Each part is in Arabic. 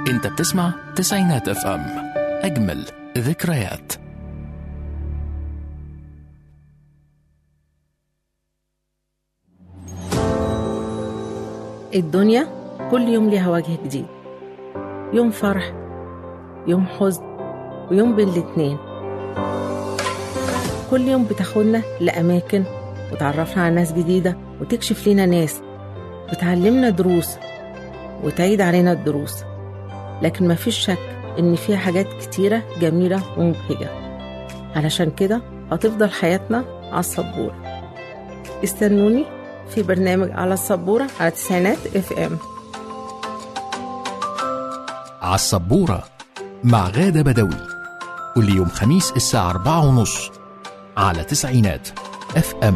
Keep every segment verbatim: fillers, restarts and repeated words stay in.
انت بتسمع تسعينات اف ام، اجمل ذكريات. الدنيا كل يوم ليها وجه جديد، يوم فرح، يوم حزن، ويوم بين الاتنين. كل يوم بتاخدنا لأماكن وتعرفنا على ناس جديدة وتكشف لنا ناس بتعلمنا دروس وتعيد علينا الدروس. لكن ما فيش شك إن فيها حاجات كتيرة جميلة ومبهجة، علشان كده هتفضل حياتنا على السبورة. استنوني في برنامج على السبورة على تسعينات اف ام. على السبورة مع غادة بدوي، كل يوم خميس الساعة أربعة ونص على تسعينات اف ام.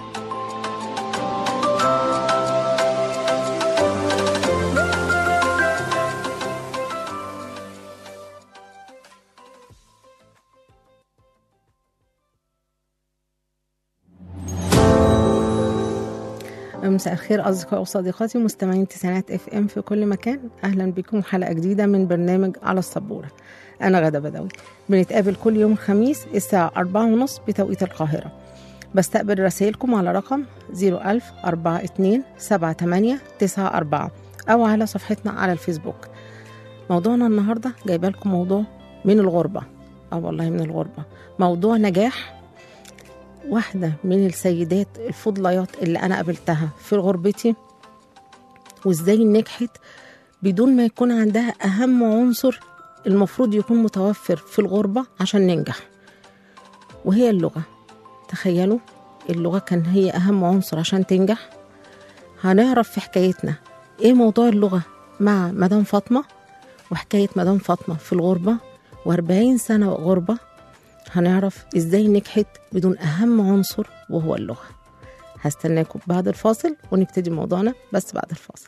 مساء الخير أصدقائي وصديقاتي مستمعين تسعينات اف ام في كل مكان. أهلا بكم حلقة جديدة من برنامج على السبورة. أنا غادة بدوي، بنتقابل كل يوم خميس الساعة أربعة ونص بتوقيت القاهرة. بستقبل رسائلكم على رقم صفر ألف أربعة اتنين سبعة تمانية تسعة أربعة أو على صفحتنا على الفيسبوك. موضوعنا النهاردة جايبه لكم موضوع من الغربة، أو والله من الغربة، موضوع نجاح واحدة من السيدات الفضليات اللي أنا قابلتها في غربتي، وإزاي نجحت بدون ما يكون عندها أهم عنصر المفروض يكون متوفر في الغربة عشان ننجح، وهي اللغة. تخيلوا، اللغة كان هي أهم عنصر عشان تنجح. هنعرف في حكايتنا إيه موضوع اللغة مع مدام فاطمة، وحكاية مدام فاطمة في الغربة وأربعين سنة غربة. هنعرف إزاي نجحت بدون أهم عنصر وهو اللغة. هستناكم بعد الفاصل ونبتدي موضوعنا، بس بعد الفاصل.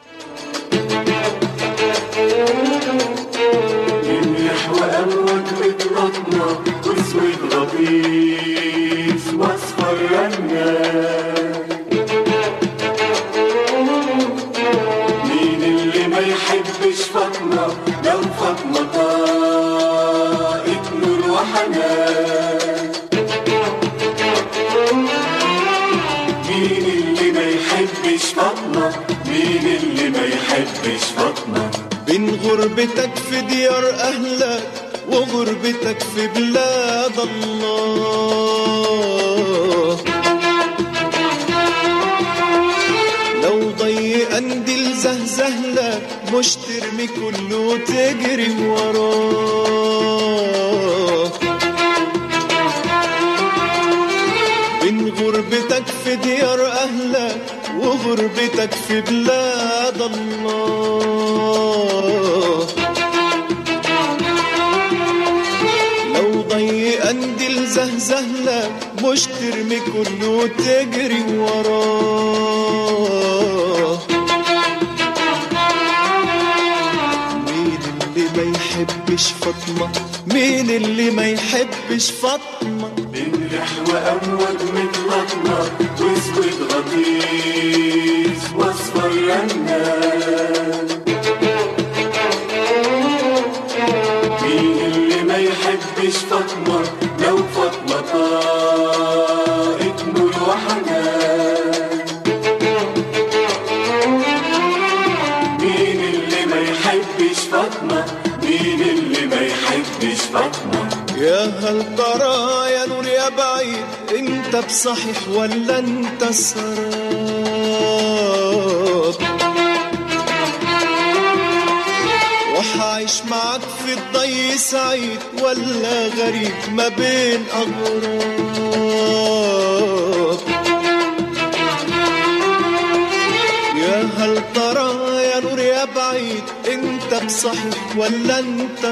يملح وأموج بترطنا واسود غطيس واصفر رنان. مين اللي ما يحبش فاطمة؟ لو فاطمة طاقت نور وحنان. مين اللي ما يحبش فاطمة؟ مين اللي ما يحبش فاطمة؟ بين غربتك في ديار أهلك وغربتك في بلاد الله، لو ضيق أندل زهزهلك مش ترمي كله وتجري وراه. بين غربتك في ديار أهلك وغربتك في بلاد الله، لو ضيق أندل زهزهلك مش ترمي كله وتجري وراه. مين اللي ما يحبش فاطمة؟ مين اللي ما يحبش فاطمة؟ بنرح وأموج متلطمة واسود غطيس واصفر رنان. مين اللي ما يحبش فاطمة؟ لو فاطمة طاقت نور وحنان. مين اللي ما يحبش فاطمة؟ مين اللي ما يحبش فاطمة؟ يا هل ترى يا نور يا بعيد، انت بصحيح ولا انت سراب؟ وحعيش معك في الضي سعيد ولا غريب ما بين أغراب؟ يا هل ترى يا نور يا بعيد، انت بصحيح ولا انت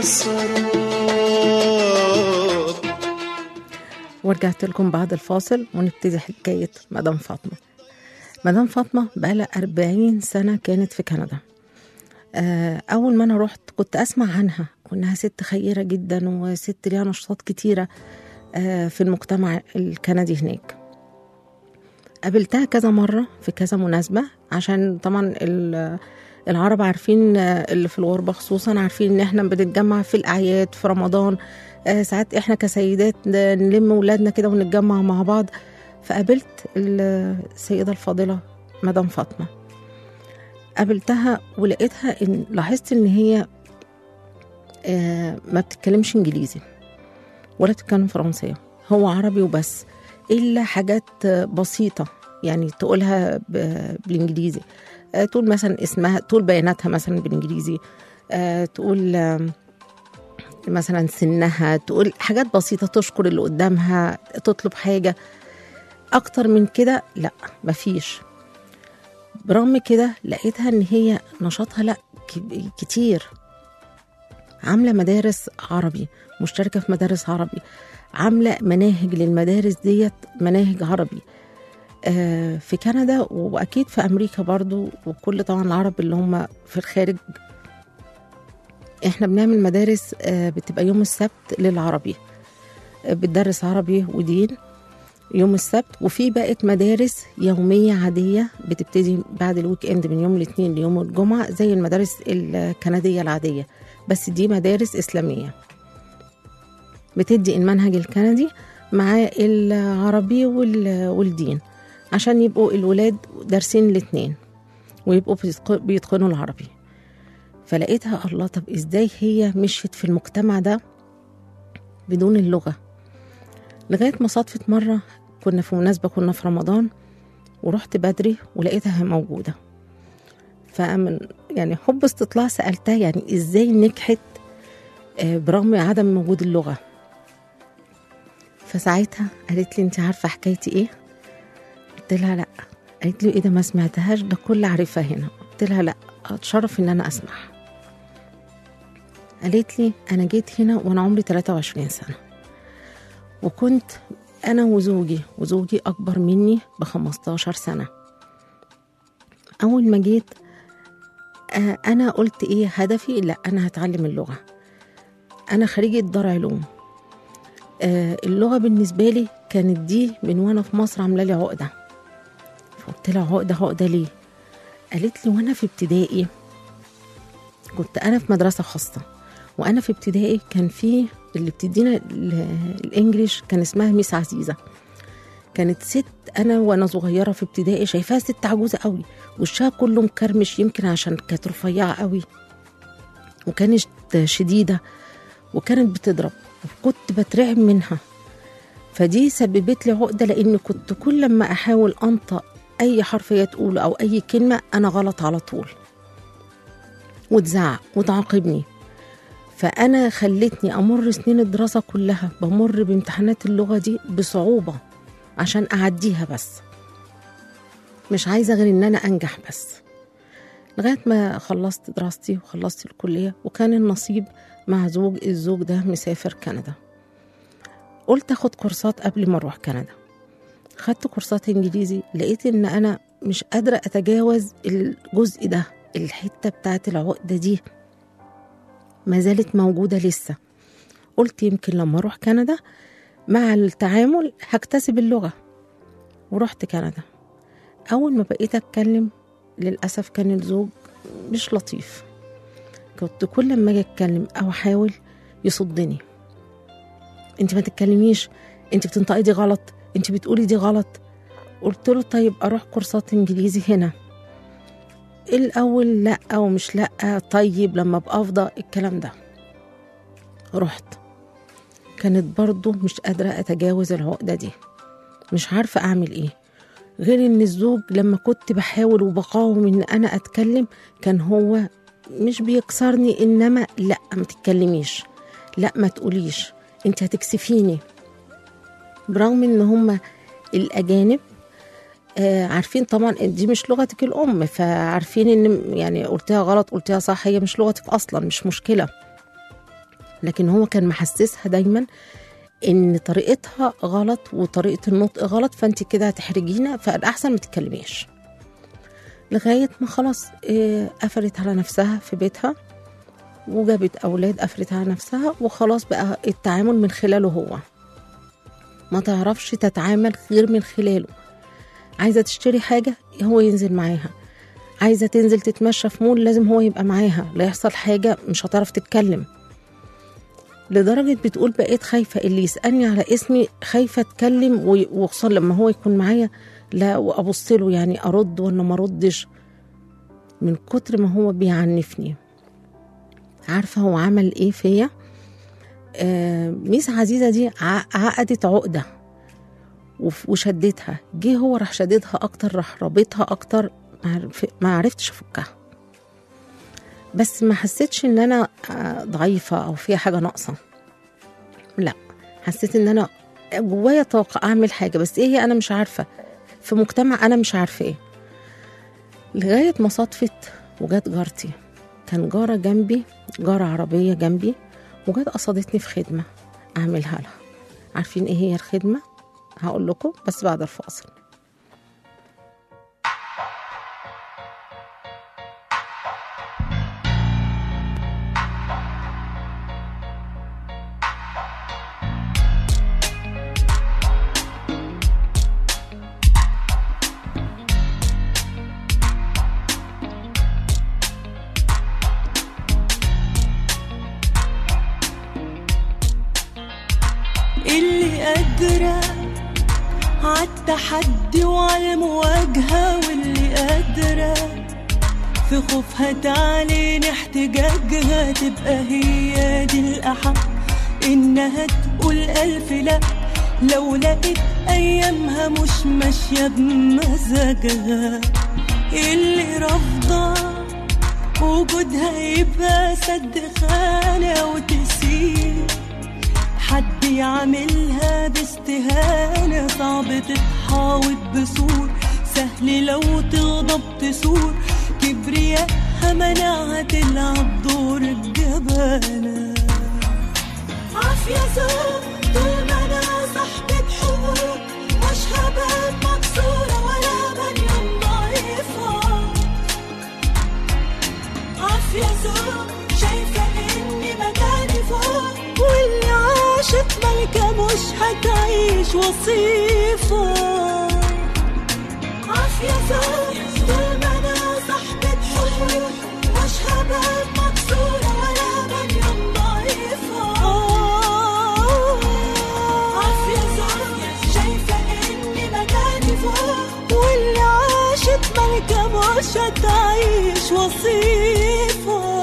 سراب؟ ورجعت لكم بعد الفاصل ونبتدي حكاية مدام فاطمة. مدام فاطمة بقالها أربعين سنة كانت في كندا. أول ما أنا رحت كنت أسمع عنها وإنها ست خيرة جدا وست ليها نشاطات كتيرة في المجتمع الكندي هناك. قابلتها كذا مرة في كذا مناسبة، عشان طبعا العرب عارفين اللي في الغربة خصوصا عارفين ان احنا بنتجمع في الأعياد في رمضان. آه ساعات احنا كسيدات نلم ولادنا كده ونتجمع مع بعض. فقابلت السيدة الفاضلة مدام فاطمة، قابلتها ولقيتها إن لاحظت ان هي آه ما بتتكلمش انجليزي ولا بتتكلم فرنسية، هو عربي وبس، إلا حاجات بسيطة يعني تقولها بالإنجليزي. أه تقول مثلا اسمها، تقول بياناتها مثلا بالإنجليزي، أه تقول أه مثلا سنها، تقول حاجات بسيطة، تشكر اللي قدامها، تطلب حاجة. أكتر من كده لا، مفيش. برغم كده لقيتها إن هي نشاطها لا كتير، عاملة مدارس عربي، مشتركة في مدارس عربي، عاملة مناهج للمدارس ديت مناهج عربي آه في كندا وأكيد في أمريكا برضو، وكل طبعا العرب اللي هم في الخارج. احنا بنعمل مدارس آه بتبقى يوم السبت للعربي، آه بتدرس عربي ودين يوم السبت، وفي بقت مدارس يومية عادية بتبتدي بعد الويك اند من يوم الاثنين ليوم الجمعة زي المدارس الكندية العادية، بس دي مدارس إسلامية بتدي المنهج الكندي مع العربي والدين عشان يبقوا الولاد دارسين الاثنين ويبقوا بيتقنوا العربي. فلقيتها الله، طب ازاي هي مشيت في المجتمع ده بدون اللغة؟ لغاية ما صدفت مرة كنا في مناسبة، كنا في رمضان ورحت بدري ولقيتها موجودة، فمن يعني حب استطلاع سألتها يعني ازاي نجحت برغم عدم وجود اللغة. فساعتها قالت لي انت عارفة حكايتي ايه؟ قلت لها لا. قالت لي ايه ده، ما سمعتهاش، ده كل عارفة هنا. قلت لها لا، اتشرف ان انا اسمع. قالت لي انا جيت هنا وانا عمري ثلاثة وعشرين سنة، وكنت انا وزوجي وزوجي اكبر مني بخمستاشر سنة. اول ما جيت آه انا قلت ايه هدفي؟ لا انا هتعلم اللغة، انا خريجة دار علوم. آه اللغة بالنسبة لي كانت دي من وانا في مصر عاملة لي عقدة. فقلت لها عقدة عقدة ليه؟ قالت لي وانا في ابتدائي، كنت انا في مدرسة خاصة، وانا في ابتدائي كان في اللي بتدينا الانجليش كان اسمها ميس عزيزة، كانت ست انا وانا صغيرة في ابتدائي شايفاها ست عجوزة قوي، وشها كله مكرمش يمكن عشان كانت رفيعة قوي وكانت شديدة وكانت بتضرب، وكنت بترعب منها. فدي سببت لي عقدة، لأن كنت كل ما أحاول أنطق أي حرف هي تقوله أو أي كلمة أنا غلط على طول، وتزعق وتعاقبني. فأنا خلتني أمر سنين الدراسة كلها بمر بامتحانات اللغة دي بصعوبة عشان أعديها، بس مش عايزة غير إن أنا أنجح بس، لغاية ما خلصت دراستي وخلصت الكلية. وكان النصيب مع زوج، الزوج ده مسافر كندا. قلت أخد كورسات قبل ما أروح كندا. خدت كورسات إنجليزي، لقيت إن أنا مش قادرة أتجاوز الجزء ده، الحتة بتاعت العقدة دي ما زالت موجودة لسه. قلت يمكن لما أروح كندا مع التعامل هكتسب اللغة، ورحت كندا. أول ما بقيت أتكلم للأسف كان الزوج مش لطيف، كنت كل ما أجي أتكلم أو أحاول يصدني، أنت ما تتكلميش، أنت بتنطقي دي غلط، أنت بتقولي دي غلط. قلت له طيب أروح كورسات إنجليزي هنا. الأول لأ ومش لأ، طيب لما أبقى أفضى الكلام ده. رحت، كانت برضو مش قادرة أتجاوز العقدة دي، مش عارفة أعمل إيه، غير إن الزوج لما كنت بحاول وبقاوم إن أنا أتكلم كان هو مش بيكسرني، إنما لأ ما تتكلميش، لأ ما تقوليش، أنت هتكسفيني. برغم إن هم الأجانب آه عارفين طبعا دي مش لغتك الأم، فعارفين إن يعني قلتها غلط قلتها صح، هي مش لغتك أصلا، مش مشكلة. لكن هو كان محسسها دايما إن طريقتها غلط وطريقة النطق غلط، فأنت كده هتحرجينا، فالأحسن ما تتكلميش. لغاية ما خلاص آه قفلت على نفسها في بيتها وجابت أولاد، قفلت على نفسها وخلاص بقى التعامل من خلاله هو، ما تعرفش تتعامل غير من خلاله. عايزة تشتري حاجة هو ينزل معاها، عايزة تنزل تتمشى في مول لازم هو يبقى معاها، لا يحصل حاجة مش هتعرف تتكلم. لدرجة بتقول بقيت خايفة اللي يسألني على اسمي خايفة اتكلم، وخصوصا لما هو يكون معايا لا وابص له يعني ارد ولا ما اردش من كتر ما هو بيعنفني. عارفة هو عمل ايه فيا؟ آه ميس عزيزة دي عقدت عقدة وشدتها، جه هو راح شددها اكتر، راح رابطها اكتر، ما عرفتش افكها. بس ما حسيتش ان انا ضعيفة او فيها حاجة ناقصة، لا، حسيت ان انا جوايا طاقة اعمل حاجة، بس ايه هي انا مش عارفة، في مجتمع انا مش عارفة ايه. لغاية ما صدفت وجات جارتي، كان جارة جنبي، جارة عربية جنبي، وجات قصدتني في خدمة اعملها لها. عارفين ايه هي الخدمة؟ هقول لكم بس بعد الفاصل. اللي قادرة عالتحدي وعالمواجهة، واللي قادرة في خوفها تعلن احتجاجها، تبقى هي دي الأحق إنها تقول ألف لأ لو لقيت أيامها مش ماشية بمزاجها. اللي رافضة وجودها يبقى سد خانة وتسيب حد يعملها باستهانة، صعب تتحاوط بسور، سهل لو تغضب تسور، كبرياءها منعها تلعب دور الجبانة. عافية زوج طول ما أنا صاحبة حقوق، مش هبقى مكسورة ولا بنيان ضعيفة. عافية زوج شايفة إني مكاني فوق، واللي عاشت ملكة مش هتعيش وصيفة. عافية زوج طول ما أنا صاحبة حقوق، مش هبقى مكسورة ولا بنيان ضعيفة. عافية زوج شايفة إني مكاني فوق، واللي عاشت ملكة مش هتعيش وصيفة.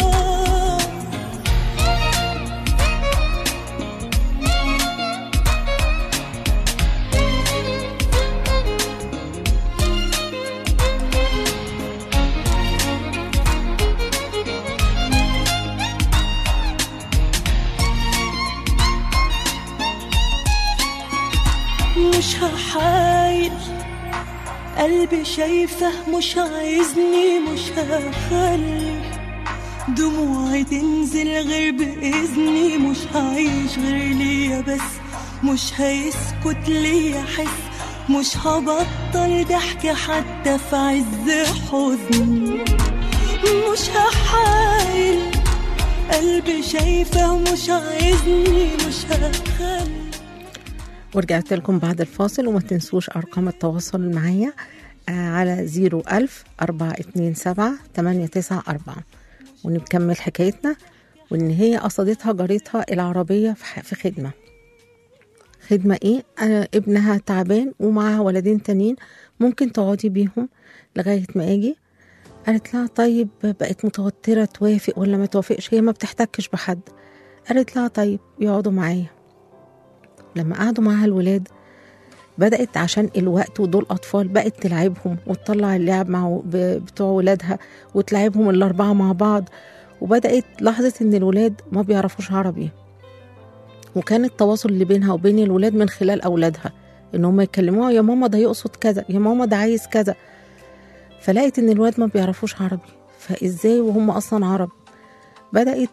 مش هحايل قلبي شايفه مش عايزني، مش هخلي دموعي تنزل غير بإذني، مش هعيش غير ليا بس، مش هيسكت ليا حس، مش هبطل ضحك حتى في عز حزني. مش هحايل قلبي شايفه مش عايزني، مش هخلي. ورجعت لكم بعد الفاصل، وما تنسوش أرقام التواصل معايا على زيرو ألف أربعة اتنين سبعة تمانية تسعة أربعة، ونكمل حكايتنا. وإن هي قصدتها جارتها العربية في خدمة. خدمة إيه؟ أنا ابنها تعبان ومعها ولدين تانيين، ممكن تقعدي بيهم لغاية ما أجي. قالت لها طيب، بقت متوترة توافق ولا ما توافقش، هي ما بتحتكش بحد. قالت لها طيب يقعدوا معايا. لما قعدوا معها الولاد بدأت عشان الوقت ودول أطفال بقت تلعبهم وتطلع اللعب مع بتوع ولادها وتلعبهم الأربعة مع بعض. وبدأت لاحظت إن الولاد ما بيعرفوش عربي، وكان التواصل اللي بينها وبين الولاد من خلال أولادها، إن هم يكلموها يا ماما ده يقصد كذا، يا ماما ده عايز كذا. فلقيت إن الولاد ما بيعرفوش عربي، فإزاي وهم أصلا عرب؟ بدأت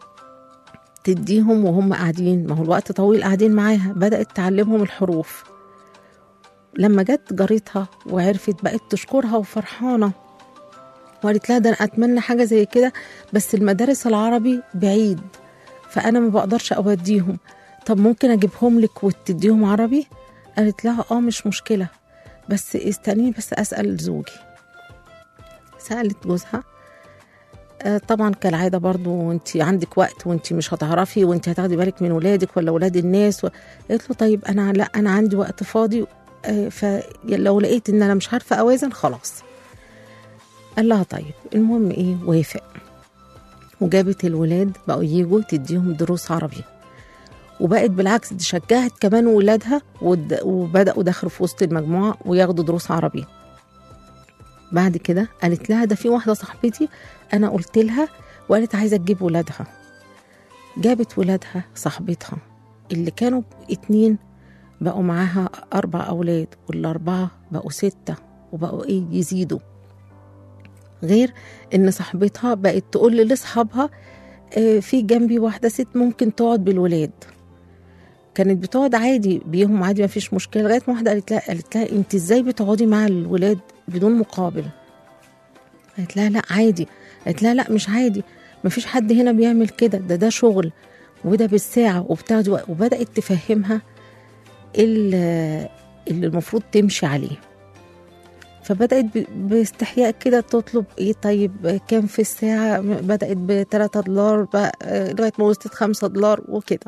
تديهم وهم قاعدين، ما هو الوقت طويل قاعدين معاها، بدأت تعلمهم الحروف. لما جت جارتها وعرفت بقت تشكرها وفرحانة، وقالت لها ده أنا أتمنى حاجة زي كده، بس المدارس العربي بعيد فأنا ما بقدرش أوديهم، طب ممكن أجيبهم لك وتديهم عربي؟ قالت لها آه مش مشكلة، بس استنيني بس أسأل زوجي. سألت جوزها، آه، طبعا كالعادة برضو انت عندك وقت وانت مش هتعرفي وانت هتاخدي بالك من ولادك ولا ولاد الناس و... قالت له طيب انا لا انا عندي وقت فاضي، آه، فلو لقيت ان انا مش عارفة اوازن خلاص. قال لها طيب. المهم ايه، وافق وجابت الولاد بقوا يجوا تديهم دروس عربي، وبقت بالعكس دي شجعت كمان ولادها ود- وبدأوا دخلوا في وسط المجموعة وياخدوا دروس عربي. بعد كده قالت لها ده في واحدة صاحبتي أنا قلت لها وقالت عايزة تجيب ولادها. جابت ولادها صاحبتها اللي كانوا اتنين بقوا معاها أربع أولاد، والأربعة بقوا ستة وبقوا إيه يزيدوا. غير إن صاحبتها بقت تقول لأصحابها آه، في جنبي واحدة ست ممكن تقعد بالولاد. كانت بتقعد عادي بيهم عادي ما فيش مشكلة، لغاية ما واحدة قالت لها قالت لها انت ازاي بتقعدي مع الولاد بدون مقابل؟ قالت لها لا عادي. قالت لها لا مش عادي، ما فيش حد هنا بيعمل كده، ده ده شغل وده بالساعة وبتاخدي وقت. وبدأت تفهمها اللي اللي المفروض تمشي عليه. فبدأت ب- باستحياء كده تطلب ايه طيب كام في الساعة، بدأت بتلاتة دولار بقى، آه، لغاية ما وصلت خمسة دولار وكده.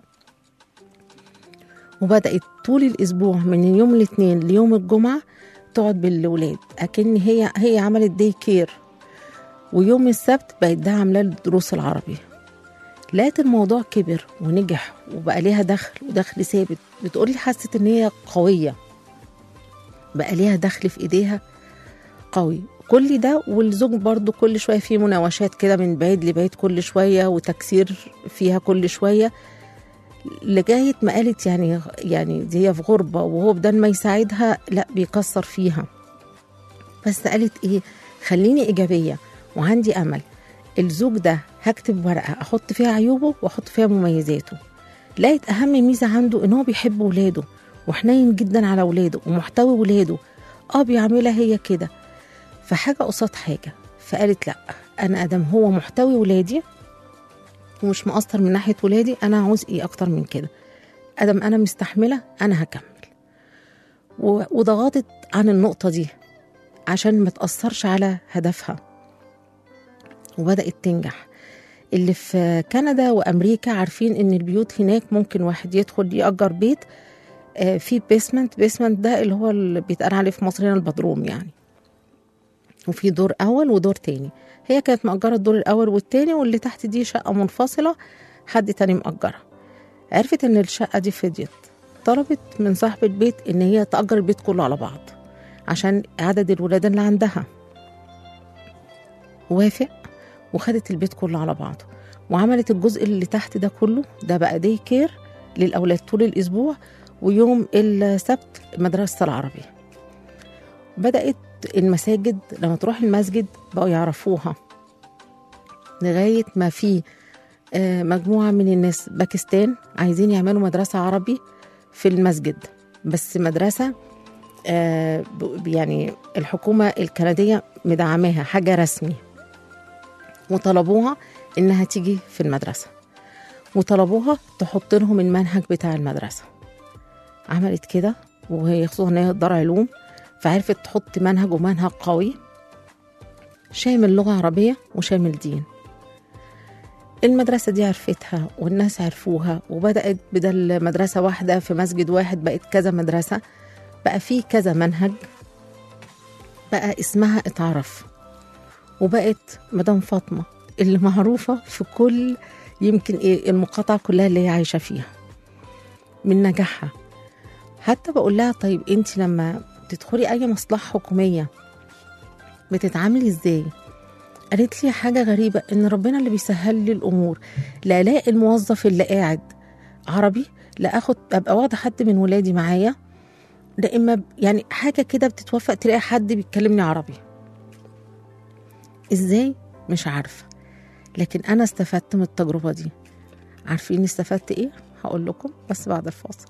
وبدأت طول الأسبوع من يوم الاثنين ليوم الجمعة تقعد بالولاد أكن هي هي عملت دي كير. ويوم السبت بقت ده عاملة الدروس العربي. لقيت الموضوع كبر ونجح وبقى ليها دخل ودخل ثابت. بتقولي حست إن هي قوية، بقى ليها دخل في إيديها قوي. كل ده والزوج برضو كل شوية فيه مناوشات كده من بعيد لبعيد كل شوية وتكسير فيها كل شوية، لغاية ما قالت يعني يعني دي هي في غربة وهو بدل ما يساعدها لا بيكسر فيها. بس قالت ايه، خليني إيجابية وعندي أمل. الزوج ده هكتب ورقة أحط فيها عيوبه وأحط فيها مميزاته. لقيت أهم ميزة عنده إن هو بيحب ولاده وحنين جدا على ولاده ومحتوي ولاده. اه بيعملها هي كده، فحاجة قصاد حاجة. فقالت لا أنا أدم هو محتوي ولادي ومش مقصر من ناحية ولادي، أنا عاوز إيه أكتر من كده؟ أدم أنا مستحملة أنا هكمل. و- وضغطت عن النقطة دي عشان ما تأثرش على هدفها، وبدأت تنجح. اللي في كندا وأمريكا عارفين إن البيوت هناك ممكن واحد يدخل يأجر بيت آه، في بيسمنت. بيسمنت ده اللي هو اللي بيتقال عليه في مصر هنا البدروم يعني، وفي دور أول ودور تاني. هي كانت مأجرة الدور الأول والتاني، واللي تحت دي شقة منفصلة حد تاني مأجرها. عرفت إن الشقة دي فضيت، طلبت من صاحب البيت إن هي تأجر البيت كله على بعض عشان عدد الولاد اللي عندها. وافق وخدت البيت كله على بعضه، وعملت الجزء اللي تحت ده كله ده بقى دي كير للأولاد طول الأسبوع، ويوم السبت مدرسة العربي. بدأت المساجد لما تروح المسجد بقوا يعرفوها، لغاية ما في آه، مجموعة من الناس باكستان عايزين يعملوا مدرسة عربي في المسجد، بس مدرسة آه، ب- يعني الحكومة الكندية مدعماها حاجة رسمي، وطلبوها إنها تيجي في المدرسة، وطلبوها تحط لهم المنهج بتاع المدرسة. عملت كده، وهي خصوصا إن هي دار علوم فعرفت تحط منهج ومنهج قوي شامل لغة عربية وشامل دين. المدرسة دي عرفتها والناس عرفوها، وبدأت بدل مدرسة واحدة في مسجد واحد بقت كذا مدرسة، بقى فيه كذا منهج، بقى اسمها اتعرف، وبقت مدام فاطمة اللي معروفة في كل يمكن ايه المقاطعة كلها اللي هي عايشة فيها من نجاحها. حتى بقول لها طيب انت لما تدخلي اي مصلحة حكومية بتتعاملي ازاي؟ قالت لي حاجة غريبة، ان ربنا اللي بيسهل لي الامور. لا الاقي الموظف اللي قاعد عربي، لا اخد ابقى واخده حد من ولادي معايا، لا اما ب- يعني حاجة كده بتتوفق تلاقي حد بيتكلمني عربي. ازاي؟ مش عارفة، لكن انا استفدت من التجربة دي. عارفين استفدت ايه؟ هقول لكم بس بعد الفاصل.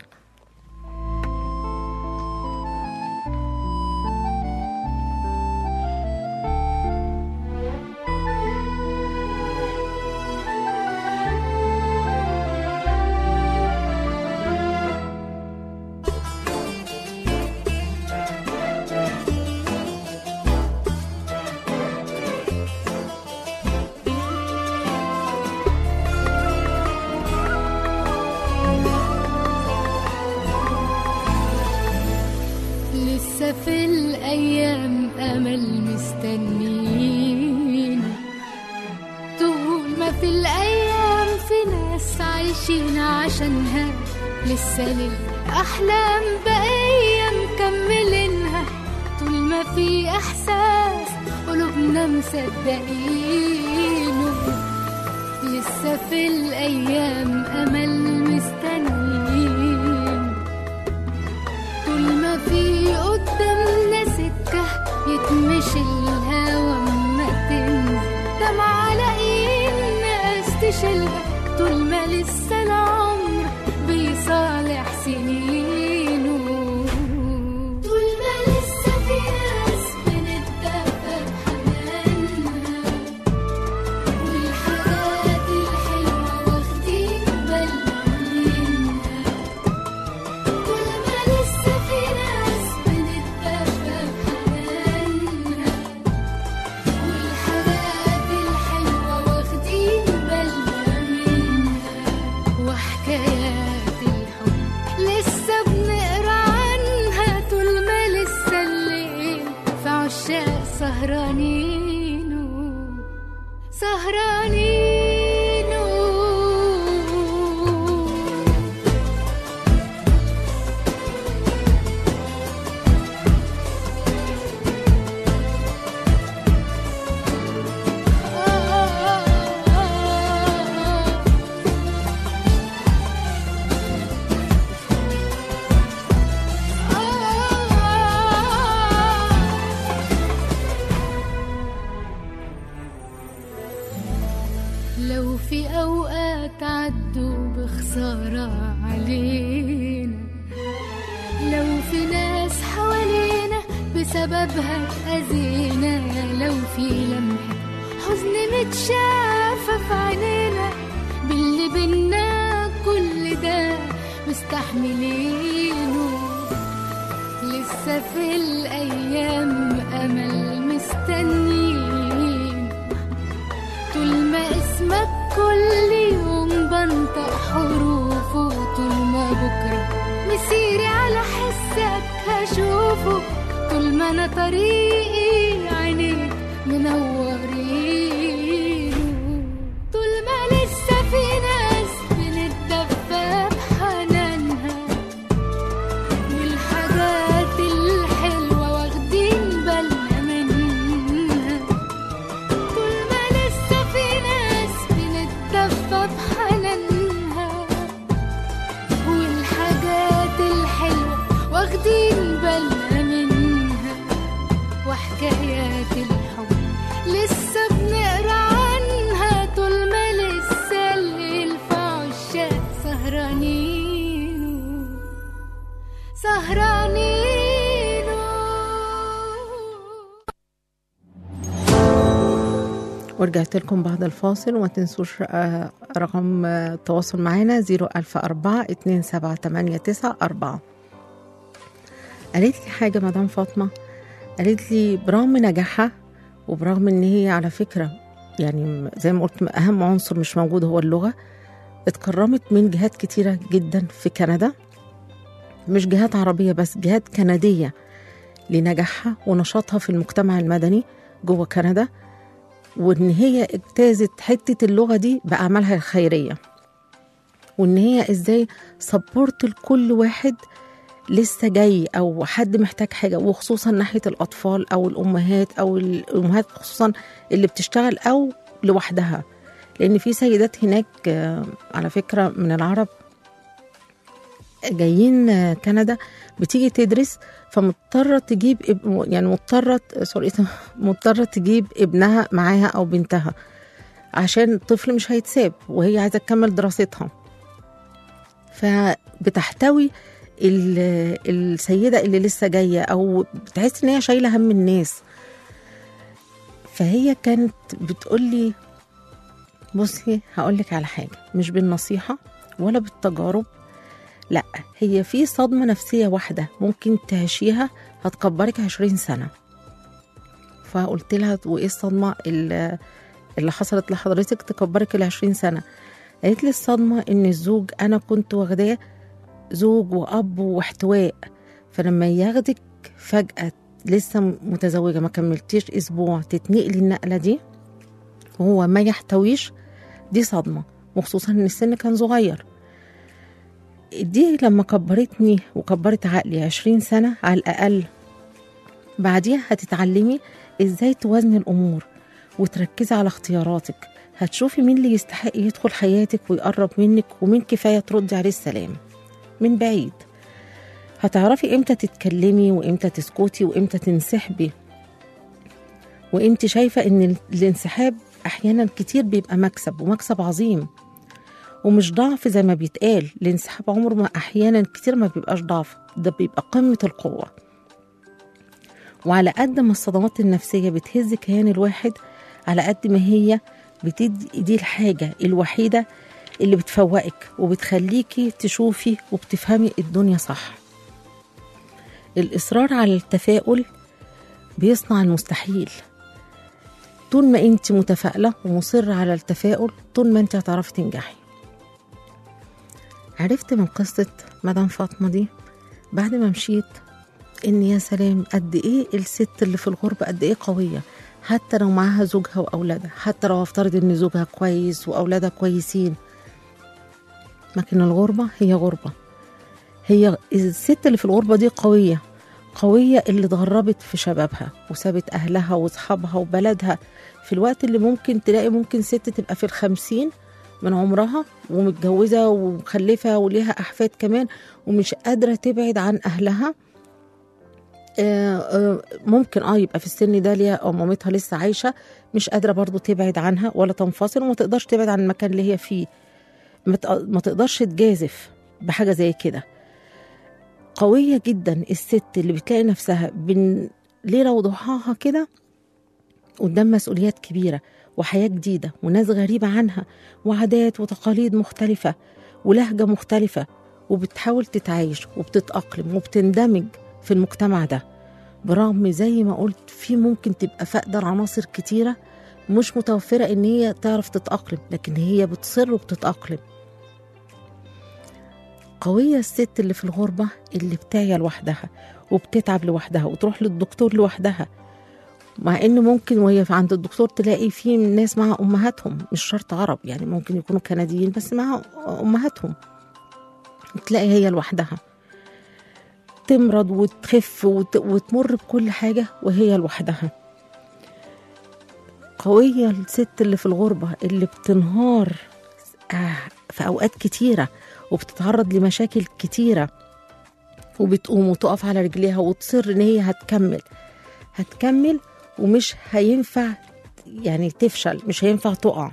عايشين عشانها، لسه للأحلام بقية مكملينها، طول ما في إحساس قلوبنا مصدقينه، لسه في الأيام أمل مستنيين، طول ما في قدامنا سكة يتمشي الهوا ما تنزل دمعة لاقيين ناس تشيلها، طول ما لسه العمر بيصالح سنينه، طول ما لسه في ناس بنتدفى بحنانها، والحاجات الحلوة واخدين بالنا منها، طول ما لسه في ناس بنتدفى بحنانها، والحاجات الحلوة واخدين بالنا منها، وحكايات الحب لسه بنقرا عنها، طول ما لسه الليل في عشاق سهرانينه سهرانينه. لو في أوقات عدوا بخسارة علينا، لو في ناس حوالينا بسببها اتأذينا، لو في لمحة حزن متشافة في عينينا، باللي بينا كل ده مستحملينه، لسه في الأيام أمل مستنيين، طول ما اسمك كل يوم بنطق حروفه، طول ما بكرة مسيري على حسك هشوفه، طول ما أنا طريقي عينيك منورينه، طول ما لسه في ناس بنتدفى بحنانها، والحاجات الحلوة واخدين بالنا منها، طول ما لسه في ناس بنتدفى بحنانها، والحاجات الحلوة واخدين بالنا منها، وحكايات الحب لسه بنقرا عنها، طول ما لسه الليل في عشاق سهرانينه سهرانينه. ورجعت لكم بعد الفاصل، وما تنسوش آه، رقم آه، التواصل معانا صفر ألف أربعة اتنين سبعة تمانية تسعة أربعة. قالت لي حاجة مدام فاطمة، قالت لي برغم نجاحها وبرغم ان هي على فكرة يعني زي ما قلت اهم عنصر مش موجود هو اللغة، اتكرمت من جهات كتيرة جدا في كندا، مش جهات عربية بس، جهات كندية، لنجاحها ونشاطها في المجتمع المدني جوه كندا، وان هي اجتازت حتة اللغة دي بأعمالها الخيرية، وان هي ازاي سبورت لكل واحد لسه جاي او حد محتاج حاجة، وخصوصا ناحية الاطفال او الامهات او الامهات خصوصا اللي بتشتغل او لوحدها، لان في سيدات هناك آه، على فكرة من العرب جايين آه، كندا بتيجي تدرس، فمضطرة تجيب اب- يعني مضطرة سوري مضطرة تجيب ابنها معاها او بنتها، عشان الطفل مش هيتساب وهي عايزة تكمل دراستها، فبتحتوي ال- السيدة اللي لسه جاية أو بتحس إن هي شايلة هم الناس. فهي كانت بتقولي بصي هقولك على حاجة، مش بالنصيحة ولا بالتجارب، لا، هي في صدمة نفسية واحدة ممكن تعيشيها هتكبرك عشرين سنة. فقلت لها وإيه الصدمة اللي اللي حصلت لحضرتك تكبرك العشرين سنة؟ قالت لي الصدمة إن الزوج أنا كنت واخداه زوج وأب واحتواء، فلما ياخدك فجأة لسه متزوجة ما كملتيش أسبوع تتنقلي النقلة دي وهو ما يحتويش، دي صدمة، وخصوصا إن السن كان صغير. دي لما كبرتني وكبرت عقلي عشرين سنة على الأقل، بعديها هتتعلمي ازاي توازني الأمور وتركزي على اختياراتك. هتشوفي مين اللي يستحق يدخل حياتك ويقرب منك، ومين كفاية تردي عليه السلام من بعيد. هتعرفي امتى تتكلمي وامتى تسكتي وامتى تنسحبي، وانت شايفة ان الانسحاب احيانا كتير بيبقى مكسب ومكسب عظيم ومش ضعف زي ما بيتقال. الانسحاب عمره ما احيانا كتير ما بيبقاش ضعف، ده بيبقى قمة القوة. وعلى قد ما الصدمات النفسية بتهز كيان الواحد، على قد ما هي بتدي دي الحاجة الوحيدة اللي بتفوقك وبتخليكي تشوفي وبتفهمي الدنيا صح. الإصرار على التفاؤل بيصنع المستحيل. طول ما انت متفائلة ومصرة على التفاؤل، طول ما انت هتعرفي تنجحي. عرفت من قصة مدام فاطمة دي بعد ما مشيت ان يا سلام قد ايه الست اللي في الغربة قد ايه قوية، حتى لو معاها زوجها واولادها، حتى لو افترض ان زوجها كويس واولادها كويسين، لكن الغربة هي غربة. هي الست اللي في الغربة دي قوية، قوية اللي اتغربت في شبابها وسابت أهلها وصحابها وبلدها في الوقت اللي ممكن تلاقي ممكن ست تبقى في الخمسين من عمرها ومتجوزة ومخلفة وليها أحفاد كمان ومش قادرة تبعد عن أهلها. ممكن اه يبقى في السن ده ليها أو مامتها لسه عايشة، مش قادرة برضو تبعد عنها ولا تنفصل، وما تقدرش تبعد عن المكان اللي هي فيه، ما تقدرش تجازف بحاجة زي كده. قوية جدا الست اللي بتلاقي نفسها بين ليلة وضحاها كده قدام مسؤوليات كبيرة وحياة جديدة وناس غريبة عنها وعادات وتقاليد مختلفة ولهجة مختلفة، وبتحاول تتعايش وبتتأقلم وبتندمج في المجتمع ده، برغم زي ما قلت في ممكن تبقى فاقدة عناصر كتيرة مش متوفرة ان هي تعرف تتأقلم، لكن هي بتصر وبتتأقلم. قوية الست اللي في الغربة اللي بتعيا لوحدها وبتتعب لوحدها وتروح للدكتور لوحدها، مع ان ممكن وهي عند الدكتور تلاقي في ناس مع امهاتهم، مش شرط عرب يعني، ممكن يكونوا كنديين بس مع امهاتهم، تلاقي هي لوحدها تمرض وتخف وت... وتمر بكل حاجة وهي لوحدها. قوية الست اللي في الغربة اللي بتنهار في أوقات كتيرة وبتتعرض لمشاكل كتيرة وبتقوم وتقف على رجليها وتصر ان هي هتكمل هتكمل ومش هينفع يعني تفشل، مش هينفع تقع.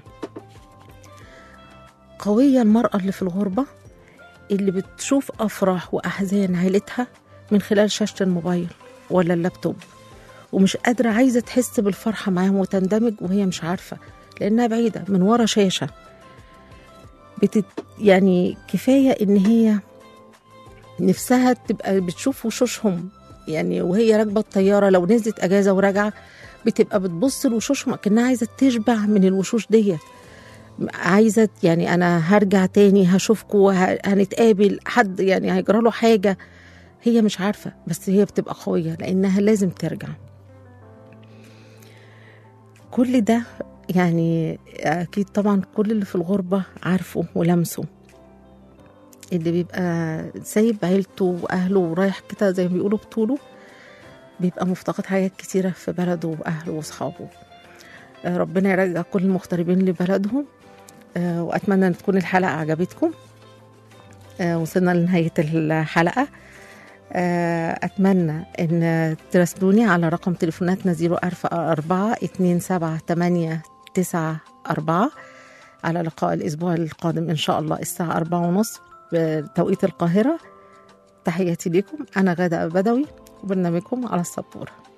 قوية المرأة اللي في الغربة اللي بتشوف أفراح وأحزان عيلتها من خلال شاشة الموبايل ولا اللابتوب، ومش قادرة عايزة تحس بالفرحة معاهم وتندمج وهي مش عارفة لأنها بعيدة من ورا شاشة. بتت يعني كفاية إن هي نفسها تبقى بتشوف وشوشهم، يعني وهي راكبة الطيارة لو نزلت أجازة وراجعة بتبقى بتبص لوشوشهم كأنها عايزة تشبع من الوشوش ديت، عايزة يعني أنا هرجع تاني هشوفكم هنتقابل، حد يعني هيجرى له حاجة، هي مش عارفة بس هي بتبقى قوية لأنها لازم ترجع. كل ده يعني أكيد طبعا كل اللي في الغربة عارفه ولمسه، اللي بيبقى سايب عيلته وأهله ورايح كده زي ما بيقولوا بطوله بيبقى مفتقد حاجات كتيرة في بلده وأهله وأصحابه. ربنا يرجع كل المغتربين لبلدهم، وأتمنى أن تكون الحلقة عجبتكم. وصلنا لنهاية الحلقة، أتمنى أن تراسلوني على رقم تليفوناتنا صفر أربعة اتنين سبعة تمانية تسعة أربعة. على لقاء الأسبوع القادم إن شاء الله الساعة أربعة ونص بتوقيت القاهرة. تحياتي لكم، أنا غادة بدوي وبرنامجكم على السبورة.